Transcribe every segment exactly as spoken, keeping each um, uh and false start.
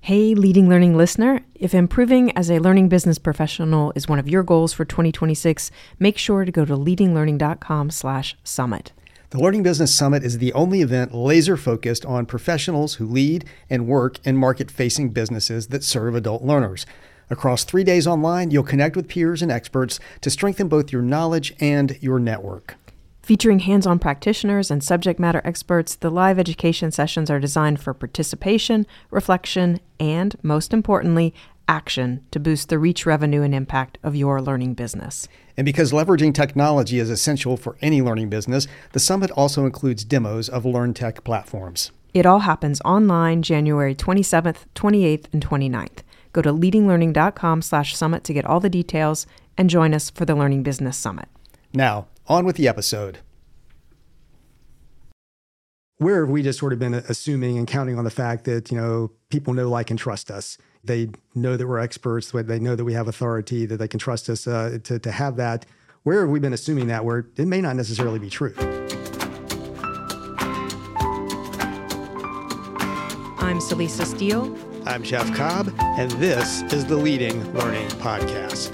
Hey, Leading Learning listener, if improving as a learning business professional is one of your goals for twenty twenty-six, make sure to go to leadinglearning.com slash summit. The Learning Business Summit is the only event laser-focused on professionals who lead and work in market-facing businesses that serve adult learners. Across three days online, you'll connect with peers and experts to strengthen both your knowledge and your network. Featuring hands-on practitioners and subject matter experts, the live education sessions are designed for participation, reflection, and, most importantly, action to boost the reach, revenue, and impact of your learning business. And because leveraging technology is essential for any learning business, the summit also includes demos of LearnTech platforms. It all happens online January twenty-seventh, twenty-eighth, and twenty-ninth. Go to leadinglearning.com slash summit to get all the details and join us for the Learning Business Summit. Now, on with the episode. Where have we just sort of been assuming and counting on the fact that, you know, people know, like, and trust us? They know that we're experts, they know that we have authority, that they can trust us uh, to, to have that. Where have we been assuming that where it may not necessarily be true? I'm Celisa Steele. I'm Jeff Cobb, and this is the Leading Learning Podcast.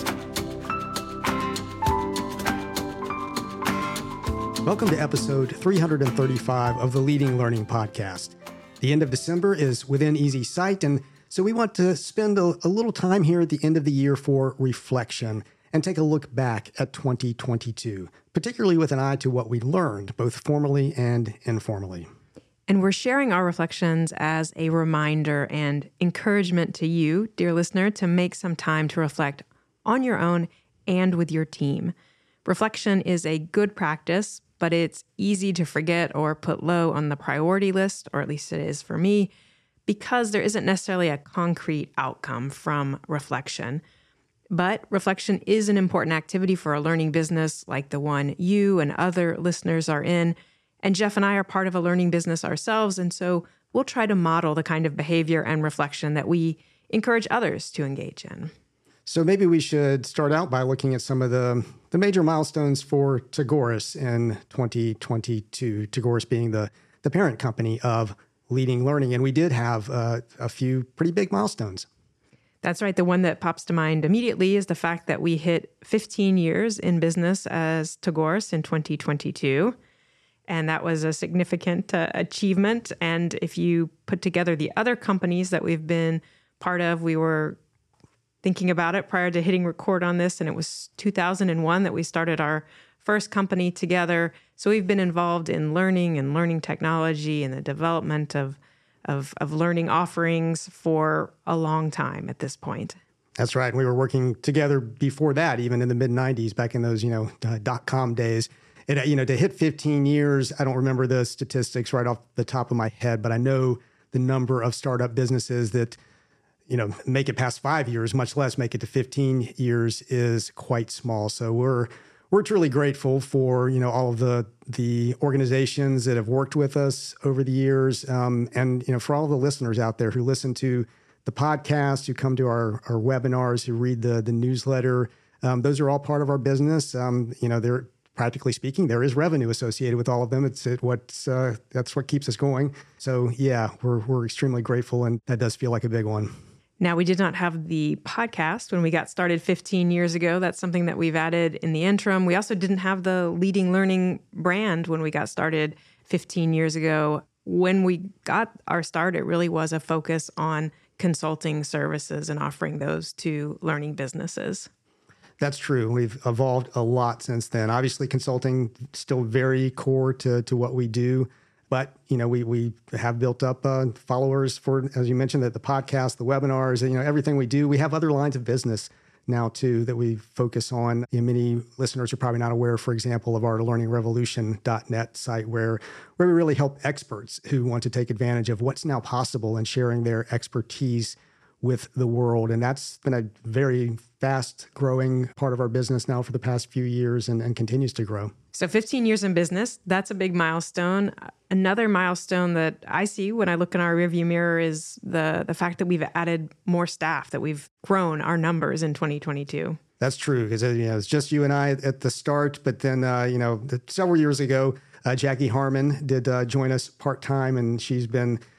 Welcome to episode three hundred thirty-five of the Leading Learning Podcast. The end of December is within easy sight, and so we want to spend a, a little time here at the end of the year for reflection and take a look back at twenty twenty-two, particularly with an eye to what we learned, both formally and informally. And we're sharing our reflections as a reminder and encouragement to you, dear listener, to make some time to reflect on your own and with your team. Reflection is a good practice, but it's easy to forget or put low on the priority list, or at least it is for me, because there isn't necessarily a concrete outcome from reflection. But reflection is an important activity for a learning business like the one you and other listeners are in. And Jeff and I are part of a learning business ourselves, and so we'll try to model the kind of behavior and reflection that we encourage others to engage in. So maybe we should start out by looking at some of the, the major milestones for Tagoras in twenty twenty-two, Tagoras being the, the parent company of Leading Learning. And we did have uh, a few pretty big milestones. That's right. The one that pops to mind immediately is the fact that we hit fifteen years in business as Tagoras in twenty twenty-two. And that was a significant uh, achievement. And if you put together the other companies that we've been part of, we were thinking about it prior to hitting record on this, and it was two thousand one that we started our first company together. So we've been involved in learning and learning technology and the development of, of, of learning offerings for a long time at this point. That's right. We were working together before that, even in the mid nineties, back in those, you know, uh, dot-com days. It, you know, to hit fifteen years, I don't remember the statistics right off the top of my head, but I know the number of startup businesses that, you know, make it past five years, much less make it to fifteen years, is quite small. So we're we're truly grateful for, you know, all of the the organizations that have worked with us over the years, um, and, you know, for all the listeners out there who listen to the podcast, who come to our, our webinars, who read the the newsletter. Um, those are all part of our business. Um, you know, they're practically speaking, there is revenue associated with all of them. It's it, what's uh, that's what keeps us going. So yeah, we're we're extremely grateful, and that does feel like a big one. Now, we did not have the podcast when we got started fifteen years ago. That's something that we've added in the interim. We also didn't have the Leading Learning brand when we got started fifteen years ago. When we got our start, it really was a focus on consulting services and offering those to learning businesses. That's true. We've evolved a lot since then. Obviously, consulting still very core to, to what we do. But, you know, we we have built up uh, followers for, as you mentioned, the, the podcast, the webinars, you know, everything we do. We have other lines of business now, too, that we focus on. You know, many listeners are probably not aware, for example, of our learning revolution dot net site where, where we really help experts who want to take advantage of what's now possible and sharing their expertise with the world. And that's been a very fast growing part of our business now for the past few years, and, and continues to grow. So fifteen years in business, that's a big milestone. Another milestone that I see when I look in our rearview mirror is the, the fact that we've added more staff, that we've grown our numbers in twenty twenty-two. That's true, because you know, it's just you and I at the start, but then, uh, you know, several years ago, uh, Jackie Harmon did uh, join us part-time, and she's been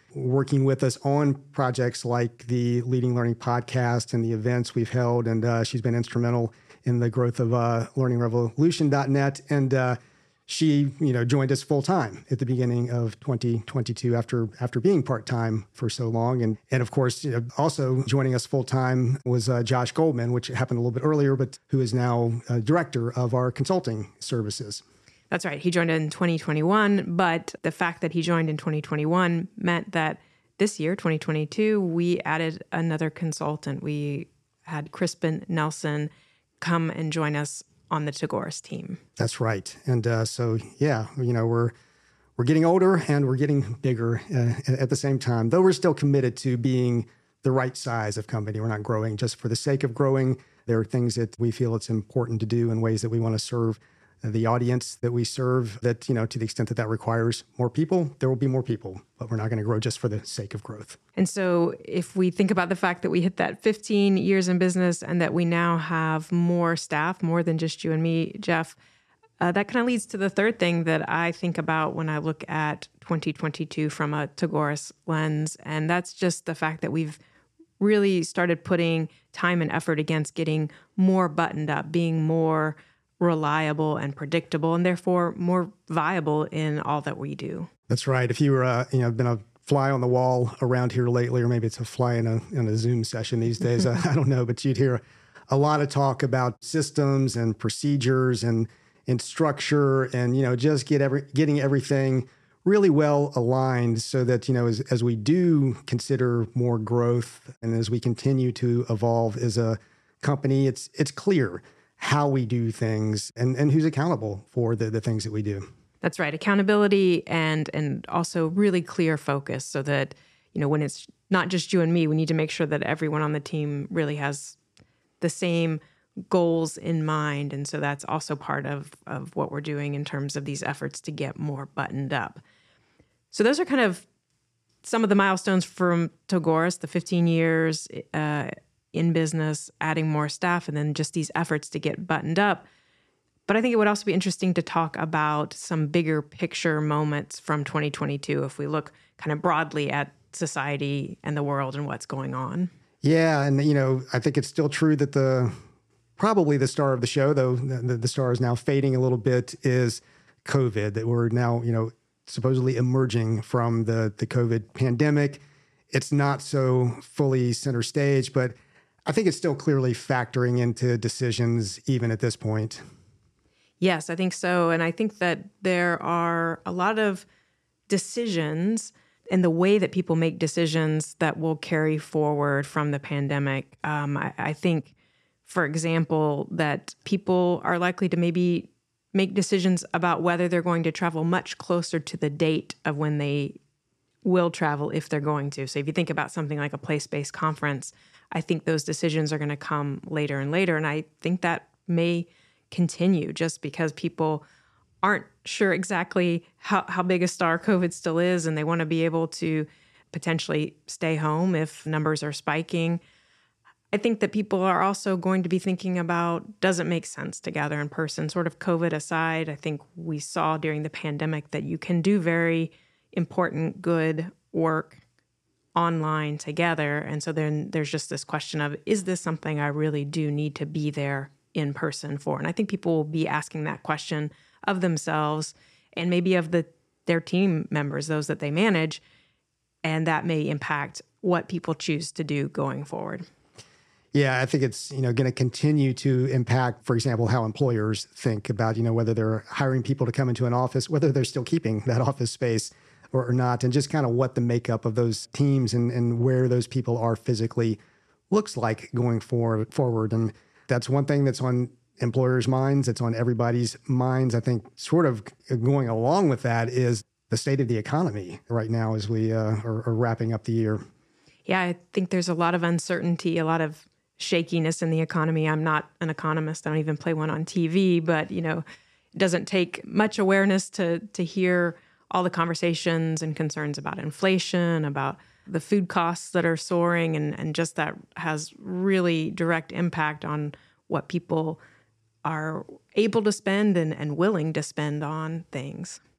working with us on projects like the Leading Learning podcast and the events we've held. And uh, she's been instrumental in the growth of uh, learning revolution dot net. And uh, she, you know, joined us full time at the beginning of twenty twenty-two after after being part time for so long. And and of course, you know, also joining us full time was uh, Josh Goldman, which happened a little bit earlier, but who is now uh, director of our consulting services. That's right. He joined in twenty twenty-one, but the fact that he joined in twenty twenty-one meant that this year, twenty twenty-two, we added another consultant. We had Crispin Nelson come and join us on the Tagoras team. That's right. And uh, so, yeah, you know, we're we're getting older and we're getting bigger uh, at the same time, though we're still committed to being the right size of company. We're not growing just for the sake of growing. There are things that we feel it's important to do in ways that we want to serve the audience that we serve, that, you know, to the extent that that requires more people, there will be more people, but we're not going to grow just for the sake of growth. And so if we think about the fact that we hit that fifteen years in business and that we now have more staff, more than just you and me, Jeff, uh, that kind of leads to the third thing that I think about when I look at twenty twenty-two from a Tagoras lens. And that's just the fact that we've really started putting time and effort against getting more buttoned up, being more reliable and predictable, and therefore more viable in all that we do. That's right. If you were, uh, you know, been a fly on the wall around here lately, or maybe it's a fly in a in a Zoom session these days, I, I don't know, but you'd hear a lot of talk about systems and procedures and and structure, and you know, just get every getting everything really well aligned so that, you know, as as we do consider more growth and as we continue to evolve as a company, it's it's clear how we do things and, and who's accountable for the, the things that we do. That's right. Accountability and and also really clear focus so that, you know, when it's not just you and me, we need to make sure that everyone on the team really has the same goals in mind. And so that's also part of, of what we're doing in terms of these efforts to get more buttoned up. So those are kind of some of the milestones from Tagoras, the fifteen years, uh, in business, adding more staff, and then just these efforts to get buttoned up. But I think it would also be interesting to talk about some bigger picture moments from twenty twenty-two if we look kind of broadly at society and the world and what's going on. Yeah, and you know, I think it's still true that the probably the star of the show, though the, the star is now fading a little bit, is COVID, that we're now, you know, supposedly emerging from the, the COVID pandemic. It's not so fully center stage, but I think it's still clearly factoring into decisions even at this point. Yes, I think so. And I think that there are a lot of decisions and the way that people make decisions that will carry forward from the pandemic. Um, I, I think, for example, that people are likely to maybe make decisions about whether they're going to travel much closer to the date of when they will travel if they're going to. So if you think about something like a place-based conference, I think those decisions are going to come later and later. And I think that may continue just because people aren't sure exactly how, how big a star COVID still is, and they want to be able to potentially stay home if numbers are spiking. I think that people are also going to be thinking about, does it make sense to gather in person? Sort of COVID aside, I think we saw during the pandemic that you can do very important, good work online together. And so then there's just this question of, is this something I really do need to be there in person for? And I think people will be asking that question of themselves and maybe of the their team members, those that they manage, and that may impact what people choose to do going forward. Yeah, I think it's, you know, going to continue to impact, for example, how employers think about, you know, whether they're hiring people to come into an office, whether they're still keeping that office space or, or not, and just kind of what the makeup of those teams and, and where those people are physically looks like going forward. forward. And that's one thing that's on employers' minds. It's on everybody's minds. I think sort of going along with that is the state of the economy right now as we uh, are, are wrapping up the year. Yeah, I think there's a lot of uncertainty, a lot of shakiness in the economy. I'm not an economist. I don't even play one on T V, but, you know, it doesn't take much awareness to to hear all the conversations and concerns about inflation, about the food costs that are soaring, and, and just that has really direct impact on what people are able to spend and, and willing to spend on things.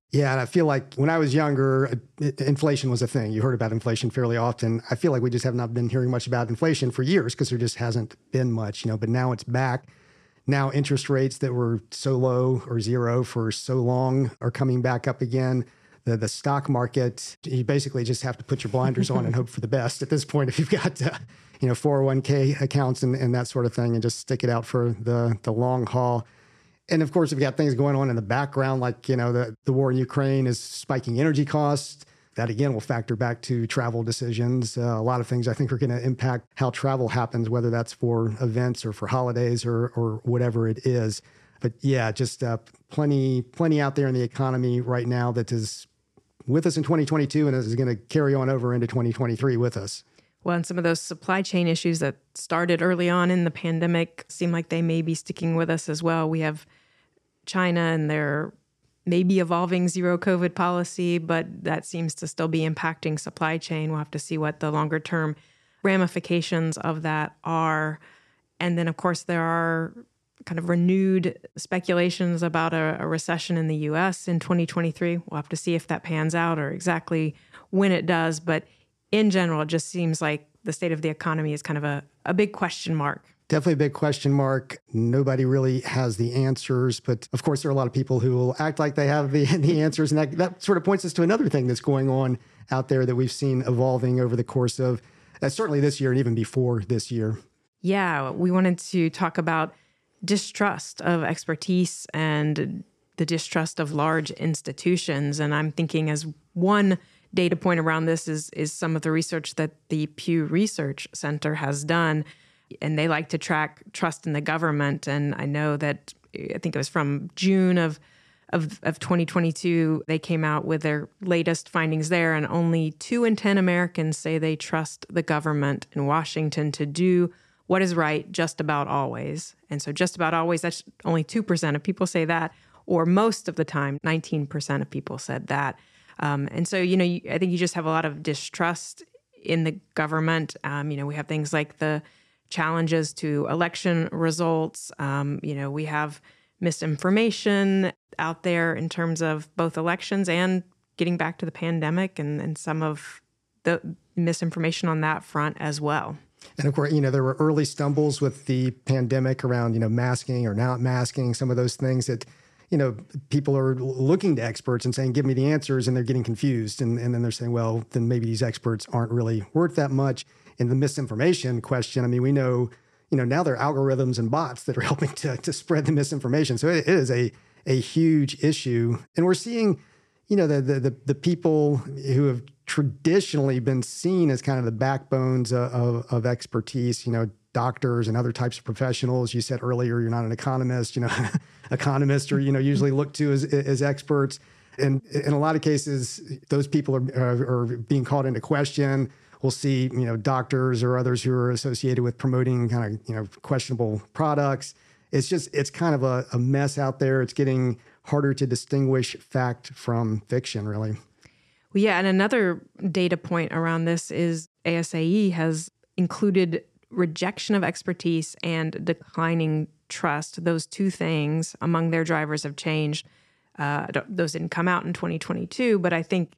Yeah, and I feel like when I was younger, it, inflation was a thing. You heard about inflation fairly often. I feel like we just have not been hearing much about inflation for years because there just hasn't been much, you know, but now it's back. Now interest rates that were so low or zero for so long are coming back up again. The, the stock market, you basically just have to put your blinders on and hope for the best at this point if you've got, uh, you know, four oh one k accounts and, and that sort of thing, and just stick it out for the, the long haul. And of course, we've got things going on in the background, like, you know, the, the war in Ukraine is spiking energy costs. That, again, will factor back to travel decisions. Uh, a lot of things I think are going to impact how travel happens, whether that's for events or for holidays or or whatever it is. But yeah, just uh, plenty, plenty out there in the economy right now that is with us in twenty twenty-two and is going to carry on over into twenty twenty-three with us. Well, and some of those supply chain issues that started early on in the pandemic seem like they may be sticking with us as well. We have China and their maybe evolving zero COVID policy, but that seems to still be impacting supply chain. We'll have to see what the longer term ramifications of that are. And then, of course, there are kind of renewed speculations about a, a recession in the U S in twenty twenty-three. We'll have to see if that pans out or exactly when it does. But in general, it just seems like the state of the economy is kind of a, a big question mark. Definitely a big question mark. Nobody really has the answers, but of course there are a lot of people who will act like they have the, the answers. And that, that sort of points us to another thing that's going on out there that we've seen evolving over the course of uh, certainly this year and even before this year. Yeah, we wanted to talk about distrust of expertise and the distrust of large institutions. And I'm thinking as one data point around this is, is some of the research that the Pew Research Center has done. And they like to track trust in the government. And I know that, I think it was from June of, of, of twenty twenty-two, they came out with their latest findings there. And only two in ten Americans say they trust the government in Washington to do what is right just about always. And so just about always, that's only two percent of people say that, or most of the time, nineteen percent of people said that. Um, and so, you know, you, I think you just have a lot of distrust in the government. Um, you know, we have things like the challenges to election results. Um, you know, we have misinformation out there in terms of both elections and getting back to the pandemic and, and some of the misinformation on that front as well. And of course, you know, there were early stumbles with the pandemic around, you know, masking or not masking, some of those things that, you know, people are looking to experts and saying, give me the answers, and they're getting confused. And, and then they're saying, well, then maybe these experts aren't really worth that much. In the misinformation question, I mean, we know, you know, now there are algorithms and bots that are helping to, to spread the misinformation. So it, it is a, a huge issue. And we're seeing, you know, the, the, the, the people who have traditionally been seen as kind of the backbones of, of, of expertise, you know, doctors and other types of professionals. You said earlier, you're not an economist, you know, economists are, you know, usually looked to as, as experts. And in a lot of cases, those people are, are, are being called into question. We'll see, you know, doctors or others who are associated with promoting kind of, you know, questionable products. It's just, it's kind of a, a mess out there. It's getting harder to distinguish fact from fiction, really. Well, yeah, and another data point around this is A S A E has included rejection of expertise and declining trust. Those two things among their drivers of change. Uh, those didn't come out in twenty twenty-two, but I think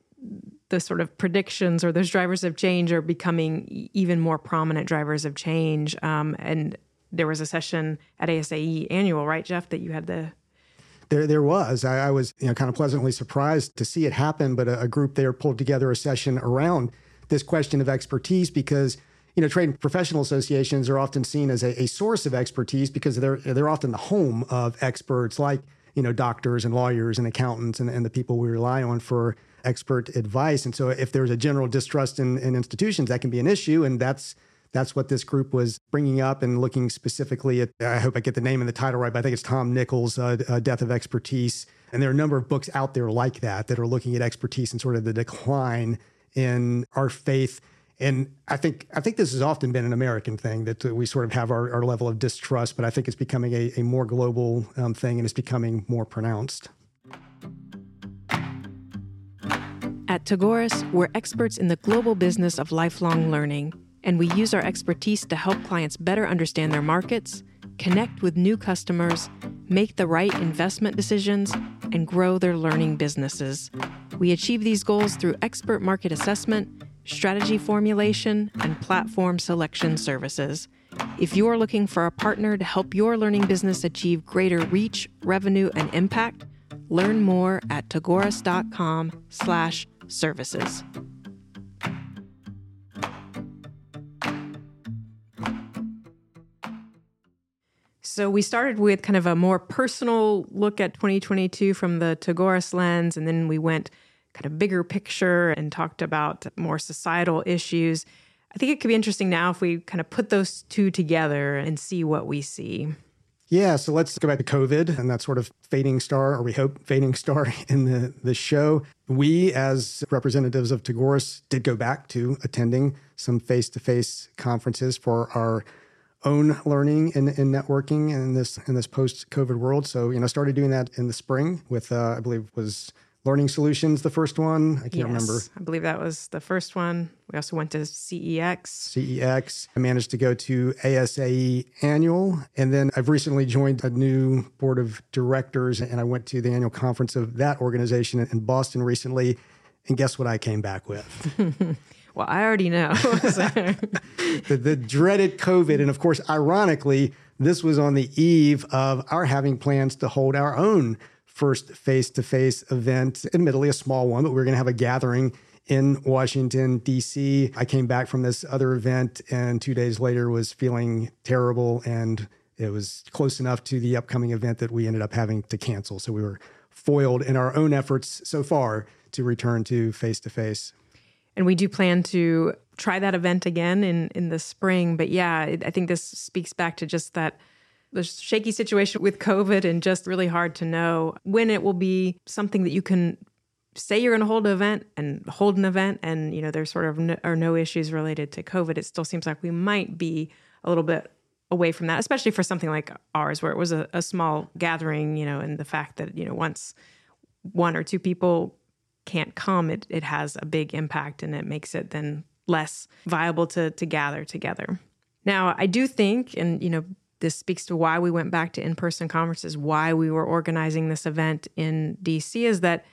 the sort of predictions or those drivers of change are becoming even more prominent drivers of change. Um, and there was a session at A S A E annual, right, Jeff, that you had the... There, there was. I, I was, you know, kind of pleasantly surprised to see it happen, but a, a group there pulled together a session around this question of expertise because, you know, trade and professional associations are often seen as a, a source of expertise because they're they're often the home of experts like, you know, doctors and lawyers and accountants and, and the people we rely on for expert advice. And so if there's a general distrust in, in institutions, that can be an issue. And that's that's what this group was bringing up and looking specifically at, I hope I get the name and the title right, but I think it's Tom Nichols' uh, uh, Death of Expertise. And there are a number of books out there like that that are looking at expertise and sort of the decline in our faith. And I think I think this has often been an American thing that we sort of have our, our level of distrust, but I think it's becoming a, a more global um, thing and it's becoming more pronounced. At Tagoras, we're experts in the global business of lifelong learning, and we use our expertise to help clients better understand their markets, connect with new customers, make the right investment decisions, and grow their learning businesses. We achieve these goals through expert market assessment, strategy formulation, and platform selection services. If you're looking for a partner to help your learning business achieve greater reach, revenue, and impact, learn more at tagoras.com slash services. So we started with kind of a more personal look at twenty twenty-two from the Tagoras lens, and then we went kind of bigger picture and talked about more societal issues. I think it could be interesting now if we kind of put those two together and see what we see. Yeah, so let's go back to COVID and that sort of fading star, or we hope fading star in the, the show. We, as representatives of Tagoras, did go back to attending some face-to-face conferences for our own learning and, and networking in this in this post-COVID world. So, you know, started doing that in the spring with, uh, I believe, was Learning Solutions the first one. I can't yes, remember. I believe that was the first one. We also went to C E X. C E X. I managed to go to A S A E Annual. And then I've recently joined a new board of directors, and I went to the annual conference of that organization in Boston recently. And guess what I came back with? Well, I already know. the, the dreaded COVID. And of course, ironically, this was on the eve of our having plans to hold our own first face-to-face event, admittedly a small one, but we were going to have a gathering in Washington, D C. I came back from this other event and two days later was feeling terrible, and it was close enough to the upcoming event that we ended up having to cancel. So we were foiled in our own efforts so far to return to face-to-face. And we do plan to try that event again in, in the spring. But yeah, it, I think this speaks back to just that the shaky situation with COVID, and just really hard to know when it will be something that you can say you're going to hold an event and hold an event. And, you know, there's sort of no, are no issues related to COVID. It still seems like we might be a little bit away from that, especially for something like ours, where it was a, a small gathering, you know, and the fact that, you know, once one or two people can't come, it it has a big impact, and it makes it then less viable to to gather together. Now, I do think, and you know, this speaks to why we went back to in-person conferences, why we were organizing this event in D C, is that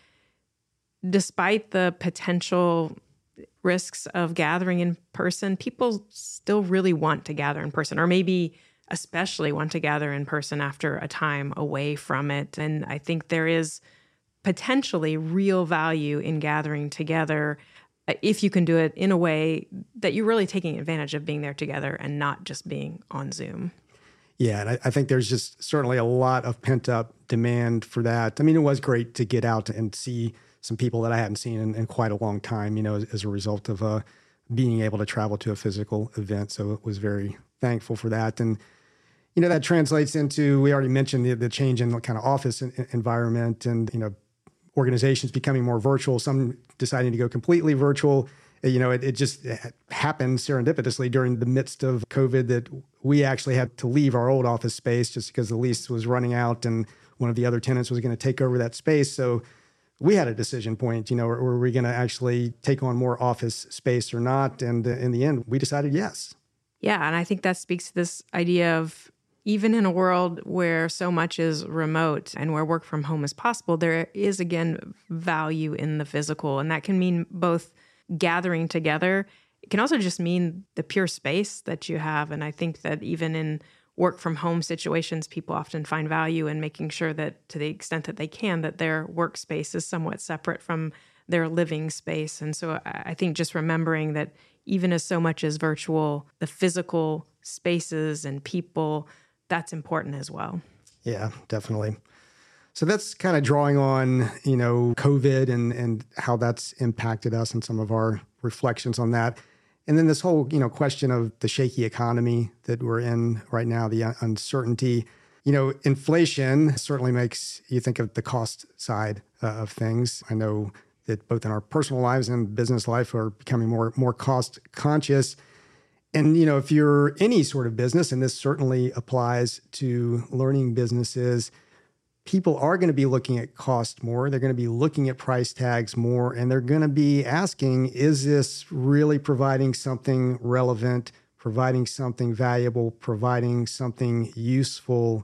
despite the potential risks of gathering in person, people still really want to gather in person, or maybe especially want to gather in person after a time away from it. And I think there is potentially real value in gathering together if you can do it in a way that you're really taking advantage of being there together and not just being on Zoom. Yeah, and I, I think there's just certainly a lot of pent-up demand for that. I mean, it was great to get out and see some people that I hadn't seen in, in quite a long time, you know, as, as a result of uh, being able to travel to a physical event. So it was very thankful for that. And you know, that translates into, we already mentioned the, the change in the kind of office in, environment, and, you know, organizations becoming more virtual, some deciding to go completely virtual. You know, it, it just happened serendipitously during the midst of COVID that we actually had to leave our old office space just because the lease was running out and one of the other tenants was going to take over that space. So we had a decision point, you know, were, were we going to actually take on more office space or not? And uh, in the end, we decided yes. Yeah, and I think that speaks to this idea of, even in a world where so much is remote and where work from home is possible, there is, again, value in the physical. And that can mean both gathering together. It can also just mean the pure space that you have. And I think that even in work from home situations, people often find value in making sure that, to the extent that they can, that their workspace is somewhat separate from their living space. And so I think just remembering that even as so much is virtual, the physical spaces and people, that's important as well. Yeah, definitely. So that's kind of drawing on, you know, COVID and, and how that's impacted us and some of our reflections on that. And then this whole, you know, question of the shaky economy that we're in right now, the uncertainty. You know, inflation certainly makes you think of the cost side uh, of things. I know that both in our personal lives and business life are becoming more, more cost conscious. And, you know, if you're any sort of business, and this certainly applies to learning businesses, people are going to be looking at cost more. They're going to be looking at price tags more, and they're going to be asking, is this really providing something relevant, providing something valuable, providing something useful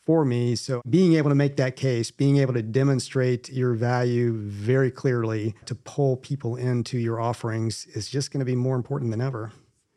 for me. So being able to make that case, being able to demonstrate your value very clearly to pull people into your offerings is just going to be more important than ever.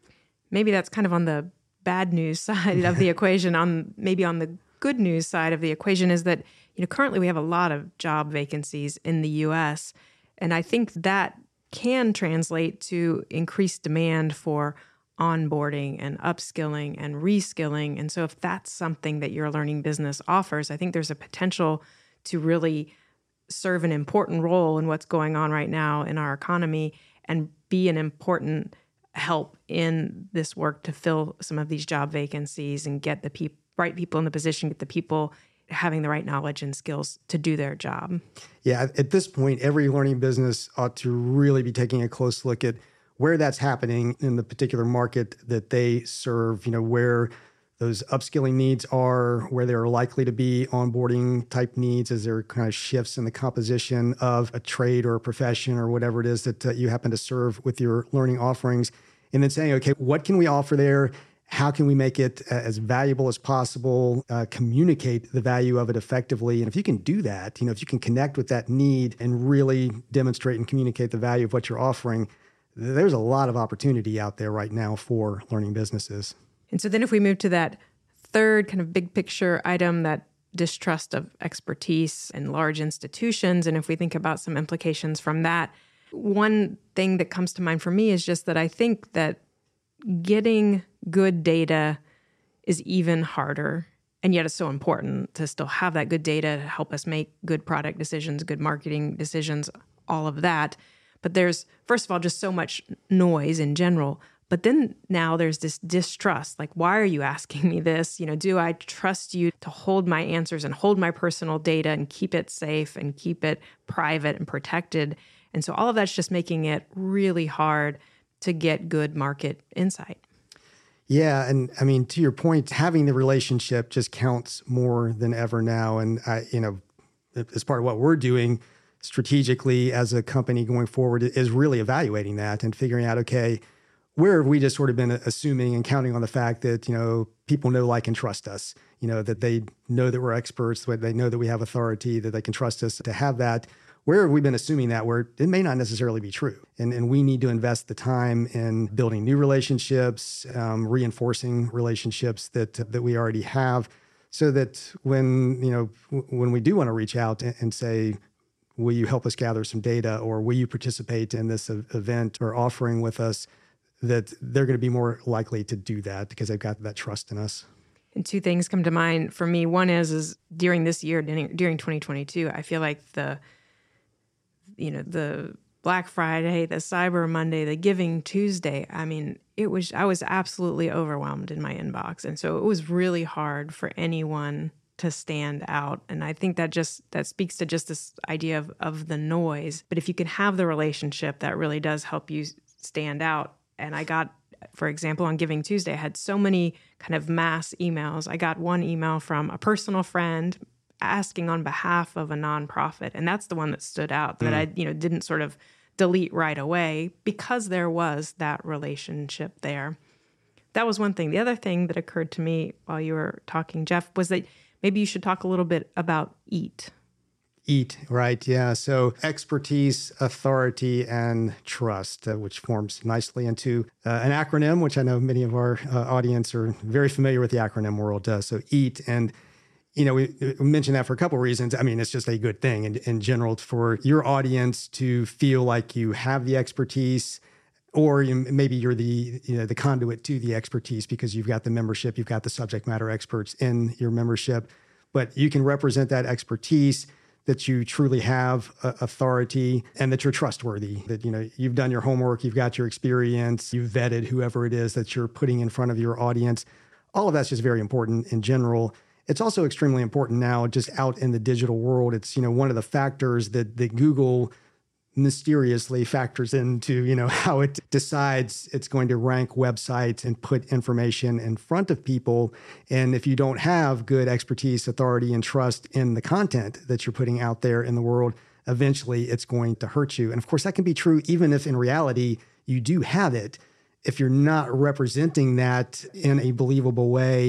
Maybe that's kind of on the bad news side of the equation. On maybe on the good news side of the equation is that, you know, currently we have a lot of job vacancies in the U S, and I think that can translate to increased demand for onboarding and upskilling and reskilling. And so if that's something that your learning business offers, I think there's a potential to really serve an important role in what's going on right now in our economy and be an important help in this work to fill some of these job vacancies and get the peop- right people in the position, get the people having the right knowledge and skills to do their job. Yeah, at this point, every learning business ought to really be taking a close look at where that's happening in the particular market that they serve, you know, where those upskilling needs are, where there are likely to be onboarding type needs as there kind of shifts in the composition of a trade or a profession or whatever it is that uh, you happen to serve with your learning offerings. And then saying, okay, what can we offer there? How can we make it uh, as valuable as possible, uh, communicate the value of it effectively? And if you can do that, you know, if you can connect with that need and really demonstrate and communicate the value of what you're offering, there's a lot of opportunity out there right now for learning businesses. And so then if we move to that third kind of big picture item, that distrust of expertise in large institutions, and if we think about some implications from that, one thing that comes to mind for me is just that I think that getting good data is even harder, and yet it's so important to still have that good data to help us make good product decisions, good marketing decisions, all of that. But there's, first of all, just so much noise in general. But then now there's this distrust. Like, why are you asking me this? You know, do I trust you to hold my answers and hold my personal data and keep it safe and keep it private and protected? And so all of that's just making it really hard to get good market insight. Yeah. And I mean, to your point, having the relationship just counts more than ever now. And I, you know, as part of what we're doing strategically as a company going forward is really evaluating that and figuring out, okay, where have we just sort of been assuming and counting on the fact that, you know, people know, like, and trust us, you know, that they know that we're experts, that they know that we have authority, that they can trust us to have that. Where have we been assuming that where it may not necessarily be true? And, and we need to invest the time in building new relationships, um, reinforcing relationships that, that we already have, so that when, you know, w- when we do want to reach out and, and say, will you help us gather some data, or will you participate in this event or offering with us, that they're going to be more likely to do that because they've got that trust in us. And two things come to mind for me. One is, is during this year, during, during twenty twenty-two, I feel like the, you know, the Black Friday, the Cyber Monday, the Giving Tuesday, I mean, it was, I was absolutely overwhelmed in my inbox. And so it was really hard for anyone to stand out. And I think that just, that speaks to just this idea of, of the noise. But if you can have the relationship, that really does help you stand out. And I got, for example, on Giving Tuesday, I had so many kind of mass emails. I got one email from a personal friend asking on behalf of a nonprofit. And that's the one that stood out, that mm. I, you know, didn't sort of delete right away because there was that relationship there. That was one thing. The other thing that occurred to me while you were talking, Jeff, was that maybe you should talk a little bit about EAT. EAT, right? Yeah. So expertise, authority, and trust, uh, which forms nicely into uh, an acronym, which I know many of our uh, audience are very familiar with the acronym world. Uh, so EAT. And, you know, we, we mentioned that for a couple of reasons. I mean, it's just a good thing in, in general for your audience to feel like you have the expertise, or you, maybe you're the, you know, the conduit to the expertise because you've got the membership, you've got the subject matter experts in your membership, but you can represent that expertise, that you truly have uh, authority, and that you're trustworthy, that, you know, you've done your homework, you've got your experience, you've vetted whoever it is that you're putting in front of your audience. All of that's just very important in general. It's also extremely important now just out in the digital world. It's, you know, one of the factors that, that Google mysteriously factors into, you know, how it decides it's going to rank websites and put information in front of people. And if you don't have good expertise, authority, and trust in the content that you're putting out there in the world, eventually it's going to hurt you. And of course, that can be true even if in reality you do have it. If you're not representing that in a believable way,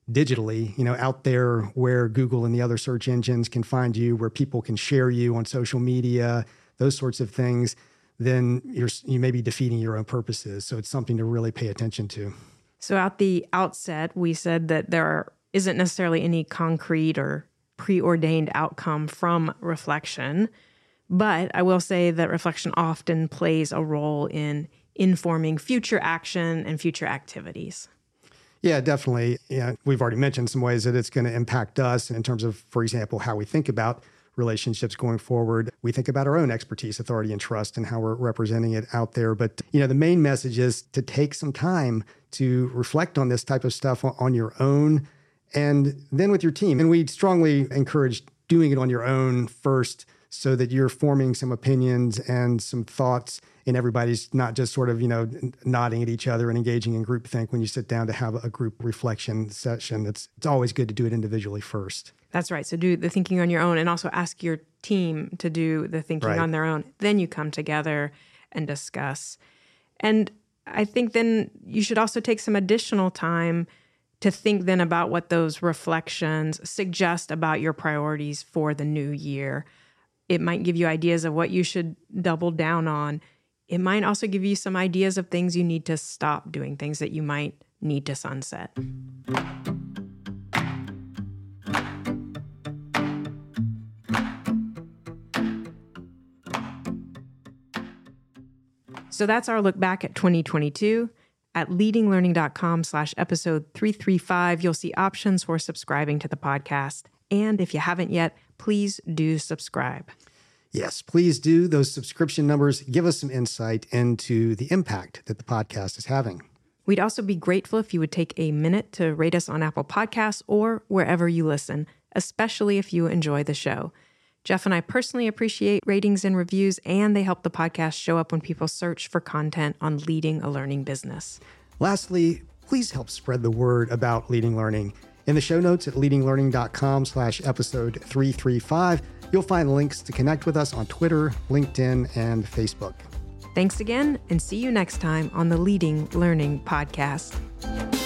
digitally, you know, out there where Google and the other search engines can find you, where people can share you on social media, those sorts of things, then you're, you may be defeating your own purposes. So it's something to really pay attention to. So at the outset, we said that there are, isn't necessarily any concrete or preordained outcome from reflection. But I will say that reflection often plays a role in informing future action and future activities. Yeah, definitely. Yeah, we've already mentioned some ways that it's going to impact us in terms of, for example, how we think about relationships going forward. We think about our own expertise, authority, and trust and how we're representing it out there. But, you know, the main message is to take some time to reflect on this type of stuff on your own and then with your team. And we strongly encourage doing it on your own first so that you're forming some opinions and some thoughts and everybody's not just sort of, you know, nodding at each other and engaging in groupthink when you sit down to have a group reflection session. It's, it's always good to do it individually first. That's right. So do the thinking on your own and also ask your team to do the thinking Right. on their own. Then you come together and discuss. And I think then you should also take some additional time to think then about what those reflections suggest about your priorities for the new year. It might give you ideas of what you should double down on. It might also give you some ideas of things you need to stop doing, things that you might need to sunset. So that's our look back at twenty twenty-two. At leadinglearning.com slash episode three thirty-five, you'll see options for subscribing to the podcast. And if you haven't yet, please do subscribe. Yes, please do. Those subscription numbers give us some insight into the impact that the podcast is having. We'd also be grateful if you would take a minute to rate us on Apple Podcasts or wherever you listen, especially if you enjoy the show. Jeff and I personally appreciate ratings and reviews, and they help the podcast show up when people search for content on leading a learning business. Lastly, please help spread the word about Leading Learning. In the show notes at leadinglearning.com slash episode 335, you'll find links to connect with us on Twitter, LinkedIn, and Facebook. Thanks again, and see you next time on the Leading Learning Podcast.